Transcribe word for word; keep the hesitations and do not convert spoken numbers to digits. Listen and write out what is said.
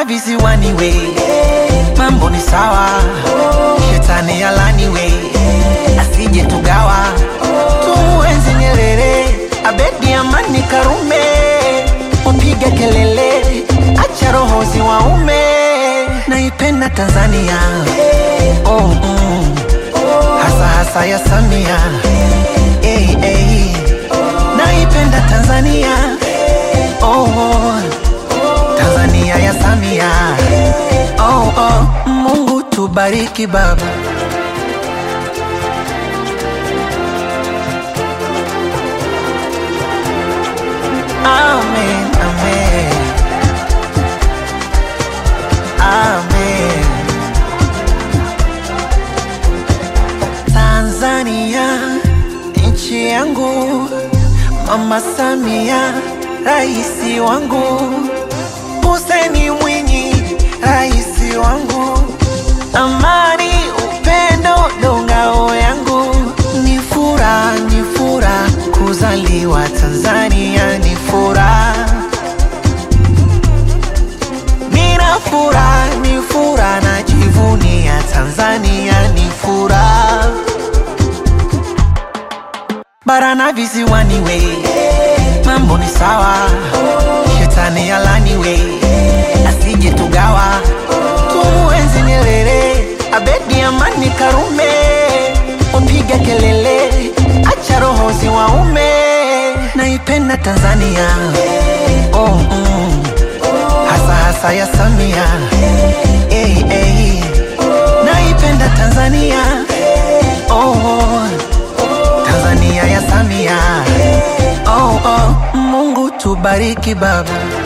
visiwani we, mambo ni sawa, shetani alani we, asije tugawa, tumuenzi Nyerere, Abedi Amani Karume, upige kelele, acha roho ziwaume, naipenda Tanzania, oh mm, hasa hasa ya Samia, hey, hey, naipenda Tanzania, oh, oh, Tanzania ya Samia, oh, oh, Mungu tubariki baba. Amen, amen, amen. Tanzania, nchi yangu, Mama Samia, raisi wangu, Hussein Mwinyi, raisi wangu, amani, upendo, ndo ngao yangu, ni furaha, ni furaha, kuzaliwa Tanzania ni furaha, nina furaha, ni furaha, najivunia Tanzania ni furaha, bara na visiwani we, mambo ni sawa, shetani alani we, asije tugawa, tumuenzi Nyerere, Abedi Amani Karume, upige kelele, acha roho ziwaume, naipenda Tanzania, oh mm, hasa hasa ya Samia, hey, hey, naipenda Tanzania, oh, oh, Tanzania ya Samia, oh, oh, Mungu tubariki baba.